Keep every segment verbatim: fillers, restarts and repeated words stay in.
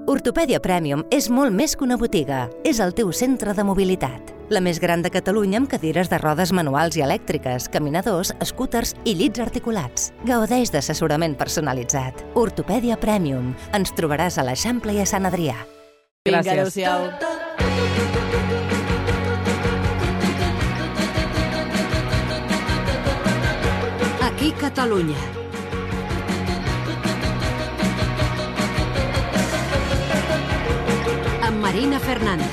Ortopèdia Premium és molt més que una botiga. És el teu centre de mobilitat. La més gran de Catalunya amb cadires de rodes manuals i elèctriques, caminadors, scúters i llits articulats. Gaudeix d'assessorament personalitzat. Ortopèdia Premium. Ens trobaràs a l'Eixample i a Sant Adrià. Vinga, adéu-siau. Aquí Catalunya. Amb Marina Fernández.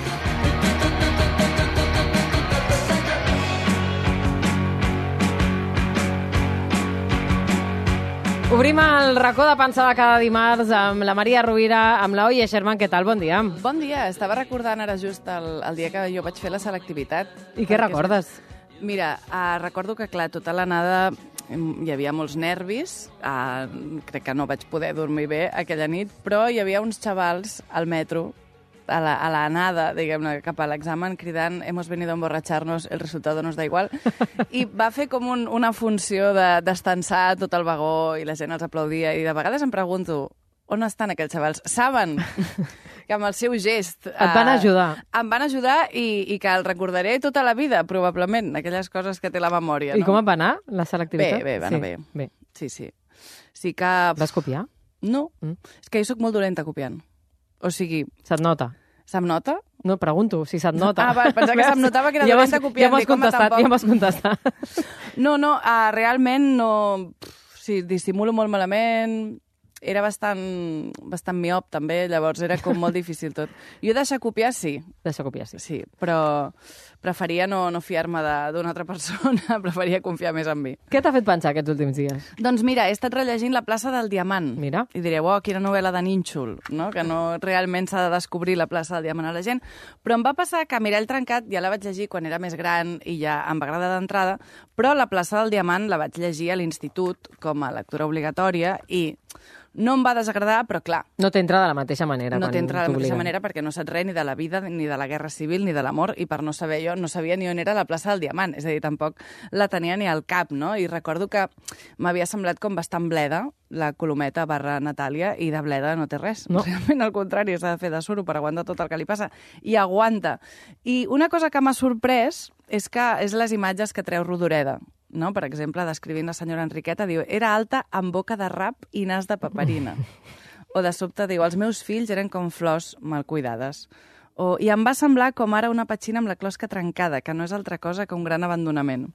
Obrim el racó de pansa de cada dimarts amb la Maria Rovira, amb la Oye Sherman. Què tal? Bon dia. Bon dia. Estava recordant ara just el, el dia que jo vaig fer la selectivitat. I què recordes? Mira, uh, recordo que, clar, tota l'anada hi havia molts nervis. Uh, crec que no vaig poder dormir bé aquella nit, però hi havia uns xavals al metro, a la, a la anada, diguem-ne, cap a l'examen, cridant «Hemos venido a emborratxar-nos, el resultado nos da igual». I va fer com un, una funció de d'estensar tot el vagó i la gent els aplaudia. I de vegades em pregunto, on estan aquells xavals? Saben que amb el seu gest... Et van ajudar. Eh, em van ajudar i, i que el recordaré tota la vida, probablement, aquelles coses que té la memòria. I no? com et va anar, la selectivitat? Bé, bé, va anar sí. bé. bé. Sí, sí. Sí que... Vas copiar? No, Mm. és que jo sóc molt dolenta copiant. O sigui, Se't nota? se'm nota? No, pregunto, si se't nota. Ah, va, pensava que se'm notava que era ja dolenta copiant. Ja m'has dic, home, contestat, tampoc. ja m'has contestat. No, no, uh, realment no... Pff, sí, dissimulo molt malament. Era bastant, bastant miop, també, llavors era com molt difícil tot. Jo deixar copiar, sí. Deixa copiar, sí. Sí, però preferia no, no fiar-me d'una altra persona, preferia confiar més en mi. Què t'ha fet pensar aquests últims dies? Doncs mira, he estat rellegint La plaça del Diamant. Mira. I direu, oh, quina novel·la de nínxol, no? Que no realment s'ha de descobrir la plaça del Diamant a la gent. Però em va passar que Mirall Trencat ja la vaig llegir quan era més gran i ja em va agradar d'entrada, però La plaça del Diamant la vaig llegir a l'institut com a lectura obligatòria i no em va desagradar, però clar... No t'entra de la mateixa manera. No quan t'entra de la mateixa t'obliguen. manera perquè no saps res ni de la vida, ni de la guerra civil, ni de l'amor, i per no saber jo, no sabia ni on era la plaça del Diamant. És a dir, tampoc la tenia ni al cap, no? I recordo que m'havia semblat com bastant bleda, la Colometa barra Natàlia, i de bleda no té res. No. Realment, al contrari, s'ha de fer de suro per aguantar tot el que li passa. I aguanta. I una cosa que m'ha sorprès és que és les imatges que treu Rodoreda. No? Per exemple, descrivint la senyora Enriqueta, diu, era alta amb boca de rap i nas de paperina. O de sobte diu, els meus fills eren com flors mal cuidades. O, i em va semblar com ara una petxina amb la closca trencada, que no és altra cosa que un gran abandonament.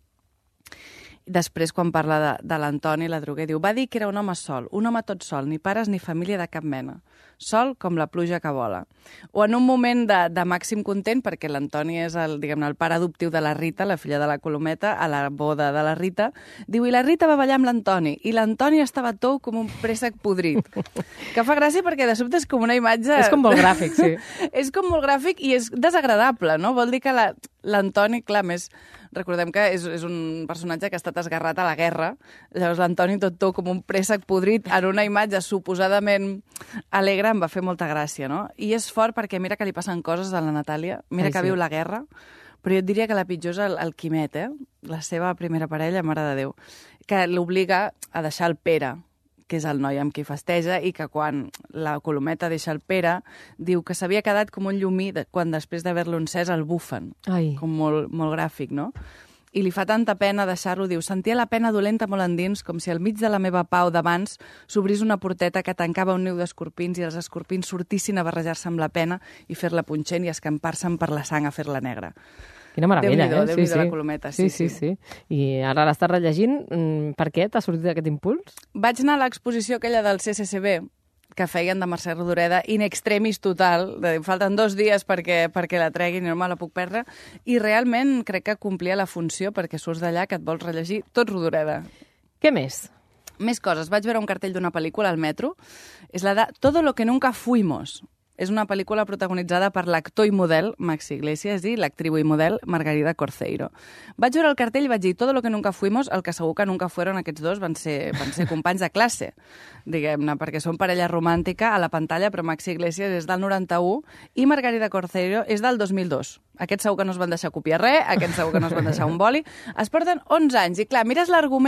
Després, quan parla de, de l'Antoni, la Droguer, diu, va dir que era un home sol, un home tot sol, ni pares ni família de cap mena. Sol com la pluja que vola. O en un moment de, de màxim content, perquè l'Antoni és el, diguem-ne, el pare adoptiu de la Rita, la filla de la Colometa, a la boda de la Rita, diu, i la Rita va ballar amb l'Antoni, i l'Antoni estava tou com un préssec podrit. Que fa gràcia perquè de sobte és com una imatge... És com molt gràfic, sí. És com molt gràfic i és desagradable, no? Vol dir que la, l'Antoni, clar, més... Recordem que és, és un personatge que ha estat esgarrat a la guerra. Llavors l'Antoni tot tou com un préssec podrit en una imatge suposadament alegre em va fer molta gràcia, no? I és fort perquè mira que li passen coses a la Natàlia, mira Ai, que sí. viu la guerra, però jo et diria que la pitjor és el, el Quimet, eh? La seva primera parella, mare de Déu, que l'obliga a deixar el Pere, que és el noi amb qui festeja, i que quan la Colometa deixa el Pere, diu que s'havia quedat com un llumí de, quan després d'haver-lo encès el bufen. Ai. Com molt, molt gràfic, no? I li fa tanta pena deixar-lo, diu, sentia la pena dolenta molt endins, com si al mig de la meva pau d'abans s'obrís una porteta que tancava un niu d'escorpins i els escorpins sortissin a barrejar-se amb la pena i fer-la punxent i escampar-se'n per la sang a fer-la negra. Quina meravella, Déu-n'hi-do, eh? Déu-n'hi-do la Colometa, sí, sí, sí. sí. I ara l'estàs rellegint. Per què t'ha sortit aquest impuls? Vaig anar a l'exposició aquella del C C C B, que feien de Mercè Rodoreda, in extremis total, de dir, falten dos dies perquè, perquè la treguin i no me la puc perdre, i realment crec que complia la funció perquè surts d'allà que et vols rellegir tot Rodoreda. Què més? Més coses. Vaig veure un cartell d'una pel·lícula al metro. És la de Todo lo que nunca fuimos. És una pel·lícula protagonitzada per l'actor i model Maxi Iglesias i l'actriu i model Margarida Corceiro. Vaig veure el cartell i vaig dir Todo lo que nunca fuimos, el que segur que nunca fueron aquests dos van ser, van ser companys de classe, diguem-ne, perquè són parella romàntica a la pantalla, però Maxi Iglesias és del noranta-u i Margarida Corceiro és del dos mil dos. Aquests segur que no es van deixar copiar res, aquests segur que no es van deixar un boli. Es porten onze anys i, clar, mires l'argument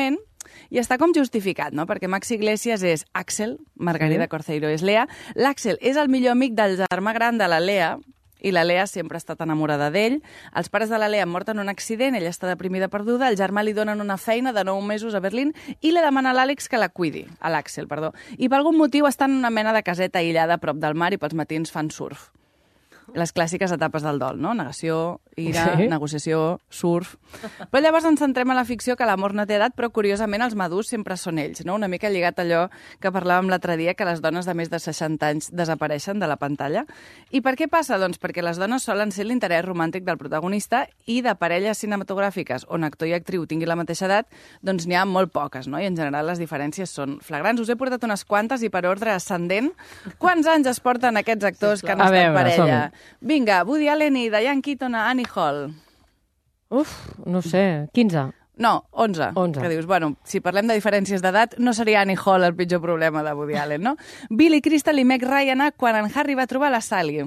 I està com justificat, no? Perquè Maxi Iglesias és Axel, Margarida Sí. Corceiro és Lea. L'Axel és el millor amic del germà gran de la Lea, i la Lea sempre ha estat enamorada d'ell. Els pares de la Lea han mort en un accident, ella està deprimida perduda, el germà li donen una feina de nou mesos a Berlín i li demana a l'Àlex que la cuidi, a l'Àxel, perdó. I per algun motiu està en una mena de caseta aïllada a prop del mar i pels matins fan surf. Les clàssiques etapes del dol, no? Negació, ira, Sí. negociació, surf... Però llavors ens centrem a la ficció, que l'amor no té edat, però curiosament els madurs sempre són ells, no? Una mica lligat a allò que parlàvem l'altre dia, que les dones de més de seixanta anys desapareixen de la pantalla. I per què passa? Doncs perquè les dones solen ser l'interès romàntic del protagonista i de parelles cinematogràfiques on actor i actriu tinguin la mateixa edat, doncs n'hi ha molt poques, no? I en general les diferències són flagrants. Us he portat unes quantes i per ordre ascendent. Quants anys es porten aquests actors que han A estat veure, parella? som-hi. Vinga, Woody Allen i Diane Keaton a Annie Hall. Uf, no sé, quinze. No, onze. onze. Que dius, bueno, si parlem de diferències d'edat, no seria Annie Hall el pitjor problema de Woody Allen, no? Billy Crystal i Meg Ryan a quan en Harry va trobar la Sally.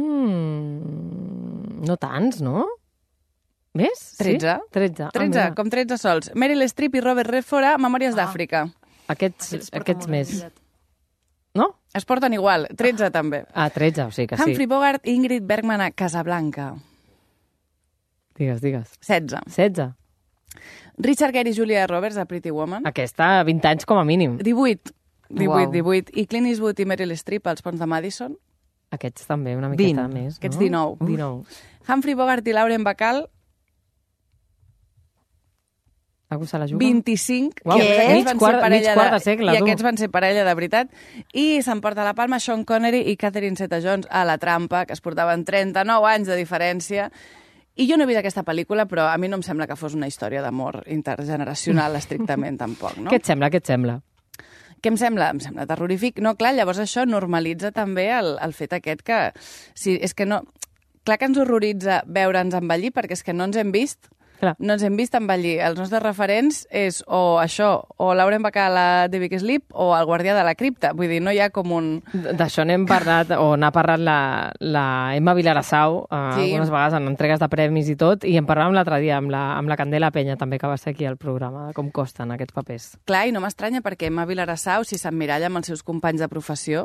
Mm, no tants, no? Més? tretze. Sí? tretze. tretze, Ah, mira. com tretze sols. Meryl Streep i Robert Redford a Memòries d'Àfrica. Aquests, aquests més. No? Es porten igual, tretze també. Ah, tretze, o sigui que sí. Humphrey Bogart i Ingrid Bergman a Casablanca. Digues, digues. setze. setze. Richard Gere i Julia Roberts a Pretty Woman. Aquesta, vint anys com a mínim. divuit. divuit, Uau. divuit. I Clint Eastwood i Meryl Streep als Ponts de Madison. Aquests també, una miqueta vint. més. Aquests no? dinou. dinou. Humphrey Bogart i Lauren Bacall, Algú se la juga? vint-i-cinc. Uau, I aquests mig van ser quart- parella mig quart de segle, I tu. aquests van ser parella de veritat. I s'emporta la palma Sean Connery i Catherine Zeta-Jones a La trampa, que es portaven trenta-nou anys de diferència. I jo no he vist aquesta pel·lícula, però a mi no em sembla que fos una història d'amor intergeneracional estrictament, tampoc, no? Què et sembla, què et sembla? Què em sembla? Em sembla terrorífic. No, clar, llavors això normalitza també el, el fet aquest que... Si, és que no... Clar que ens horroritza veure'ns envellir, perquè és que no ens hem vist. Clar. No ens hem vist envellir. Els nostres referents és o això, o Lauren Bacall a The Big Sleep, o El guardià de la cripta. Vull dir, no hi ha com un... D'això n'hem parlat, o n'ha parlat la, la Emma Vilarassau, eh, Sí. algunes vegades en entregues de premis i tot, i en parlàvem l'altre dia amb la, amb la Candela Penya, també, que va ser aquí al programa, de com costen aquests papers. Clar, i no m'estranya perquè Emma Vilarassau, si s'emmiralla amb els seus companys de professió,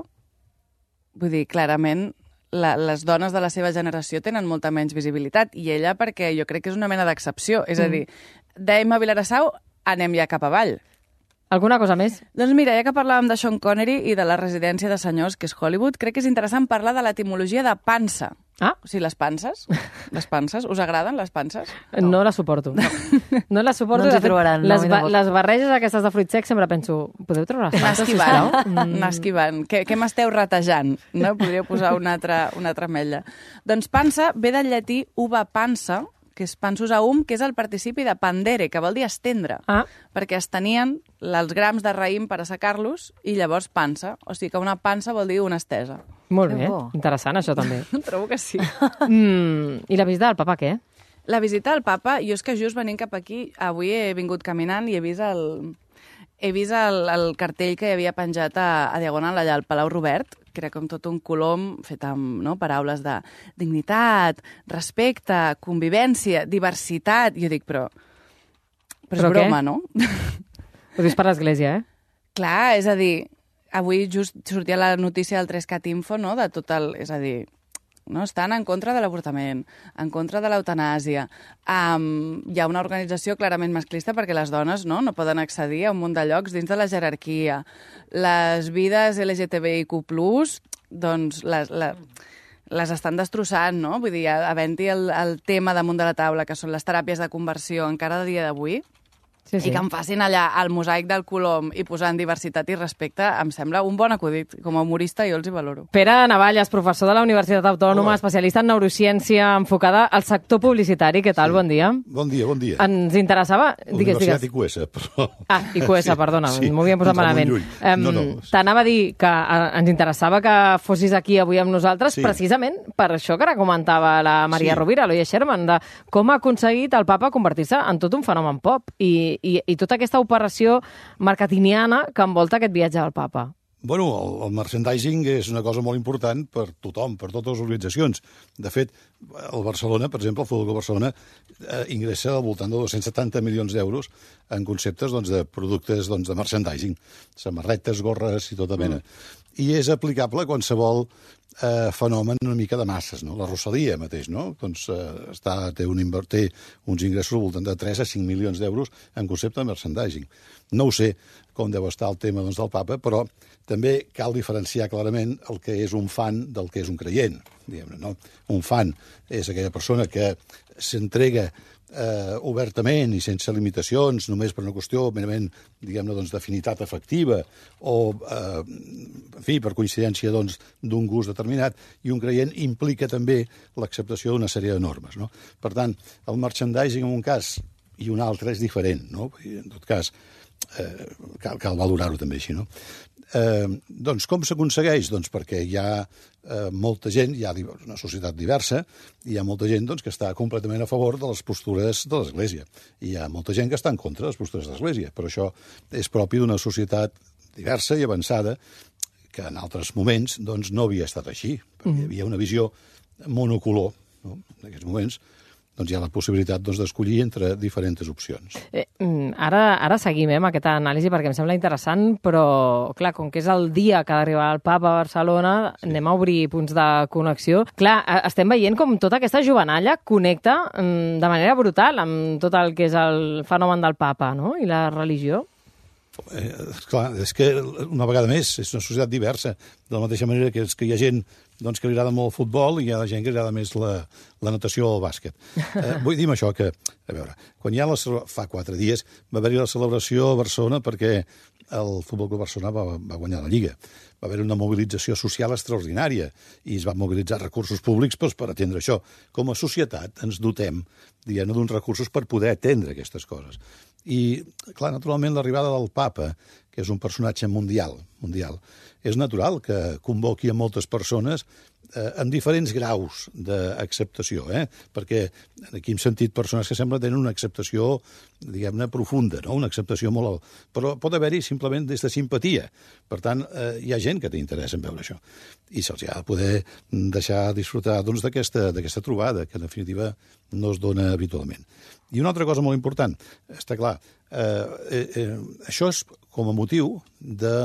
vull dir, clarament, la, les dones de la seva generació tenen molta menys visibilitat, i ella perquè jo crec que és una mena d'excepció. És a dir, d'Emma Vilarassau anem ja cap avall. Alguna cosa més? Doncs mira, ja que parlàvem de Sean Connery i de la residència de senyors, que és Hollywood, crec que és interessant parlar de l'etimologia de pansa. Ah, O sigui, les panses. Les panses. Us agraden les panses? no, no la suporto. No, no la suporto. No ens hi De fet, trobaran, no, Les, mi no ba vol. les barreges aquestes de fruits secs sempre penso, podeu treure les Anar panses, esquivant. sisplau? Anar esquivant. Què, què m'esteu ratejant? No? Podríeu posar una altra, una altra ametlla. Doncs pansa ve del llatí uva pansa, que és pansus aum, que és el participi de pandere, que vol dir estendre. Ah, Perquè es tenien els grams de raïm per assecar-los i llavors pansa. O sigui que una pansa vol dir una estesa. molt Que bé. bo. Interessant, això també. Trobo que sí. Mm, I la visita del papa, què? La visita al papa, jo és que just venint cap aquí, avui he vingut caminant i he vist el, he vist el, el cartell que hi havia penjat a, a Diagonal allà al Palau Robert, que era com tot un colom fet amb no, paraules de dignitat, respecte, convivència, diversitat. I jo dic, però... Però, Però és broma, què? no? Ho dius per l'església, eh? Clar, és a dir, avui just sortia la notícia del tres cat Info, no?, de tot el... És a dir, no? Estan en contra de l'avortament, en contra de l'eutanàsia. Um, hi ha una organització clarament masclista perquè les dones no, no poden accedir a un munt de llocs dins de la jerarquia. Les vides L G T B I Q plus, doncs les, la, les estan destrossant, no? Vull dir, havent-hi el, el tema damunt de la taula, que són les teràpies de conversió encara de dia d'avui, Sí, i que em facin allà el mosaic del colom i posant diversitat i respecte, em sembla un bon acudit. Com a humorista jo els hi valoro. Pere Navalles, professor de la Universitat Autònoma, especialista en neurociència enfocada al sector publicitari. Què tal? Sí. Bon dia. Bon dia, bon dia. Ens interessava... Digues, Universitat digues. I Q S, però... Ah, I Q S, perdona, sí, m'ho havien posat ens va molt malament. lluny. Em, No, no. T'anava a dir que eh, ens interessava que fossis aquí avui amb nosaltres, Sí. precisament per això que ara comentava la Maria Sí. Rovira, l'Oia Sherman, de com ha aconseguit el papa convertir-se en tot un fenomen pop i, i, i tota aquesta operació marketingiana que envolta aquest viatge del papa. Bueno, el, el merchandising és una cosa molt important per tothom, per totes les organitzacions. De fet, el Barcelona, per exemple, el Futbol Club Barcelona, eh, ingressa al voltant de dos-cents setanta milions d'euros en conceptes doncs, de productes doncs, de merchandising, samarretes, gorres i tota mena. Mm. I és aplicable a qualsevol eh, fenomen una mica de masses, no? La Rosalia mateix, no? Doncs eh, està, té, un, té uns ingressos al voltant de tres a cinc milions d'euros en concepte de merchandising. No ho sé com deu estar el tema doncs, del papa, però també cal diferenciar clarament el que és un fan del que és un creient, diguem-ne, no? Un fan és aquella persona que s'entrega eh, obertament i sense limitacions, només per una qüestió merament, diguem-ne, doncs, d'afinitat afectiva o, eh, en fi, per coincidència doncs, d'un gust determinat, i un creient implica també l'acceptació d'una sèrie de normes, no? Per tant, el merchandising en un cas i un altre és diferent, no? I en tot cas, eh, cal, cal valorar-ho també així, no? Eh, doncs com s'aconsegueix? Doncs perquè hi ha eh, molta gent, hi ha una societat diversa, i hi ha molta gent doncs, que està completament a favor de les postures de l'Església. I hi ha molta gent que està en contra de les postures de l'Església, però això és propi d'una societat diversa i avançada que en altres moments doncs, no havia estat així, perquè hi havia una visió monocolor, no? En aquests moments doncs hi ha la possibilitat doncs, d'escollir entre diferents opcions. Eh, ara, ara seguim eh, amb aquesta anàlisi perquè em sembla interessant, però, clar, com que és el dia que ha d'arribar el Papa a Barcelona, sí. Anem a obrir punts de connexió. Clar, estem veient com tota aquesta jovenalla connecta de manera brutal amb tot el que és el fenomen del Papa, no?, i la religió. Eh, clar, és que una vegada més és una societat diversa, de la mateixa manera que, és que hi ha gent doncs, que li agrada molt el futbol i hi ha gent que li agrada més la, la natació o el bàsquet. Eh, vull dir això que, a veure, quan hi ha la, fa quatre dies va haver-hi la celebració a Barcelona perquè el Futbol Club Barcelona va, va guanyar la Lliga. Va haver una mobilització social extraordinària i es van mobilitzar recursos públics doncs, per atendre això. Com a societat ens dotem d'uns recursos per poder atendre aquestes coses. I, clar, naturalment, l'arribada del Papa, que és un personatge mundial, mundial, és natural que convoqui a moltes persones eh, en diferents graus d'acceptació, eh? Perquè aquí hem sentit persones que sembla tenen una acceptació, diguem-ne, profunda, no? Una acceptació molt alt. Però pot haver-hi simplement des de simpatia. Per tant, eh, hi ha gent que té interès en veure això. I se'ls ha de poder deixar disfrutar doncs, d'aquesta d'aquesta trobada, que en definitiva no es dona habitualment. I una altra cosa molt important, està clar, eh, eh, eh, això és com a motiu de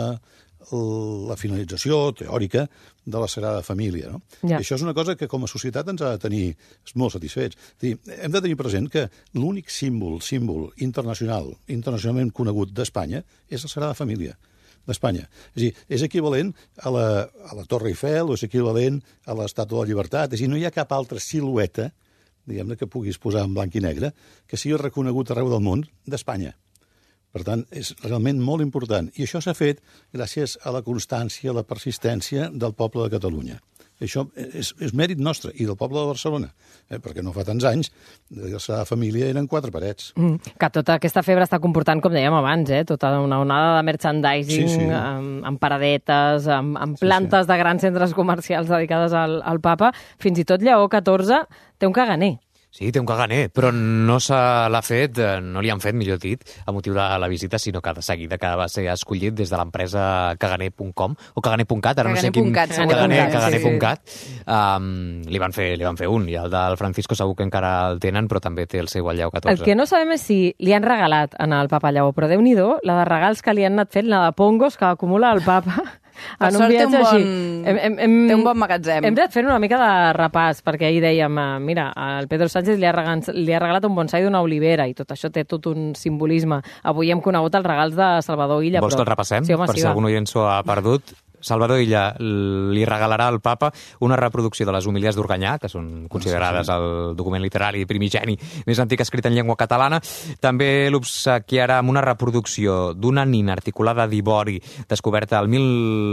la finalització teòrica de la Sagrada Família. No? Ja. I això és una cosa que com a societat ens ha de tenir molt satisfets. Dir, hem de tenir present que l'únic símbol, símbol internacional, internacionalment conegut d'Espanya és la Sagrada Família d'Espanya. És a dir, és equivalent a la, a la Torre Eiffel o és equivalent a l'Estàtua de la Llibertat. És a dir, no hi ha cap altra silueta, diguem-ne, que puguis posar en blanc i negre, que sigui reconegut arreu del món d'Espanya. Per tant, és realment molt important. I això s'ha fet gràcies a la constància, a la persistència del poble de Catalunya. Això és, és mèrit nostre i del poble de Barcelona, eh? Perquè no fa tants anys la seva família eren quatre parets. Mm, que tota aquesta febre està comportant, com dèiem abans, eh? Tota una onada de merchandising, sí, sí. Amb, amb paradetes, amb, amb plantes sí, sí. de grans centres comercials dedicades al, al Papa. Fins i tot Lleó catorze té un caganer. Sí, té un caganer, però no se l'ha fet, no li han fet, millor dit, a motiu de la visita, sinó que de seguida que va ser escollit des de l'empresa caganer punt com o caganer punt cat, ara caganer. no sé quin... Cat, caganer, cat, caganer punt cat. sí. Um, li, van fer, li van fer un, i el del Francisco segur que encara el tenen, però també té el seu al Lleó catorze. El que no sabem és si li han regalat en el Papa Lleó, però Déu-n'hi-do, la de regals que li han anat fent, la de pongos que acumula el Papa... Per sort té un, bon, hem, hem, hem, té un bon magatzem. Hem de fer una mica de repàs, perquè ahir dèiem, mira, el Pedro Sánchez li ha, regalat, li ha regalat un bonsai d'una olivera i tot això té tot un simbolisme. Avui hem conegut els regals de Salvador Illa. Vols però... que el repassem? Sí, home, per sí, si algun oient s'ho ha perdut. Salvador Illa li regalarà al Papa una reproducció de les homilies d'Organyà, que són considerades el document literari primigeni més antic escrit en llengua catalana. També l'obsequiarà amb una reproducció d'una nina articulada d'ivori descoberta el mil...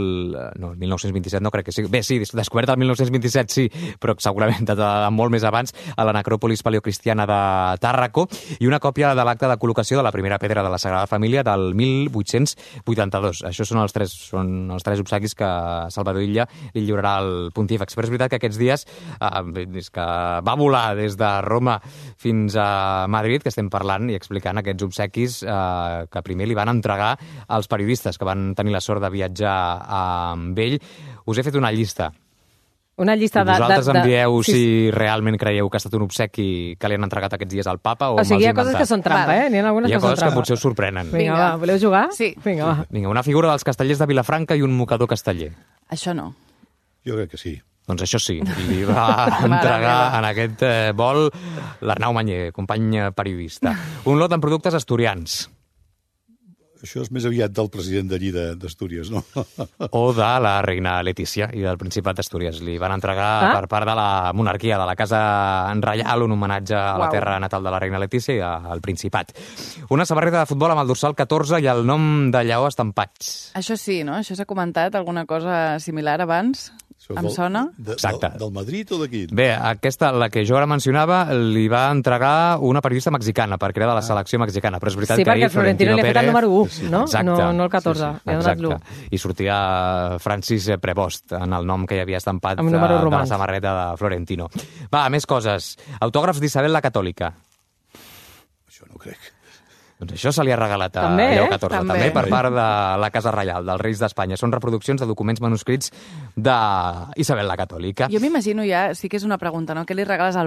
no, el mil nou-cents vint-i-set, no crec que sigui. Bé, sí, descoberta el mil nou-cents vint-i-set, sí, però segurament de, de, de molt més abans, a la necròpolis paleocristiana de Tàrraco, i una còpia de l'acte de col·locació de la primera pedra de la Sagrada Família del mil vuit-cents vuitanta-dos. Això són els tres, són els tres obsequis obsequis que Salvador Illa li lliurarà al Pontífex. Però és veritat que aquests dies eh, és que va volar des de Roma fins a Madrid, que estem parlant i explicant aquests obsequis eh, que primer li van entregar als periodistes que van tenir la sort de viatjar amb ell. Us he fet una llista. Una llista de... Vosaltres de, de... envieu sí, si realment creieu que ha estat un obsequi que li han entregat aquests dies al papa o, o sigui, hi ha me'ls he coses que són trampa, Vale. eh? N'hi ha algunes Hi ha que són coses que trampa. potser us sorprenen. Vinga, Vinga. va, voleu jugar? Sí. Vinga, va. Vinga, una figura dels castellers de Vilafranca i un mocador casteller. Això no. Jo crec que sí. Doncs això sí, li va entregar en aquest eh, vol l'Arnau Manyer, company periodista. Un lot amb productes asturians. Això és més aviat del president d'allí de- d'Astúries, no? O de la reina Letícia i del Principat d'Astúries. Li van entregar Ah. per part de la monarquia, de la Casa Reial, un homenatge a la Uau. terra natal de la reina Letícia i al Principat. Una samarreta de futbol amb el dorsal catorze i el nom de Lleó estampats. Això sí, no? Això s'ha comentat, alguna cosa similar abans? Això és Em del- sona? De, Exacte. Del, del Madrid o d'aquí? Bé, aquesta, la que jo ara mencionava, li va entregar una periodista mexicana per crear de la selecció mexicana, però és veritat Sí, que perquè ahir el Florentino li ha fet el Pérez- número u, no? Exacte. No, no el catorze, Sí, sí, li ha donat l'u. exacte. I sortia Francis Prevost en el nom que hi havia estampat Amb de, números de la romans. samarreta de Florentino. Va, més coses. Autògrafs d'Isabel la Catòlica. Això no ho crec. Doncs això se li ha regalat a També, Lleó eh? catorze, també. També. per part de la Casa Reial, dels Reis d'Espanya. Són reproduccions de documents manuscrits d'Isabel la Catòlica. Jo m'imagino ja, sí que és una pregunta, no? Què li regales al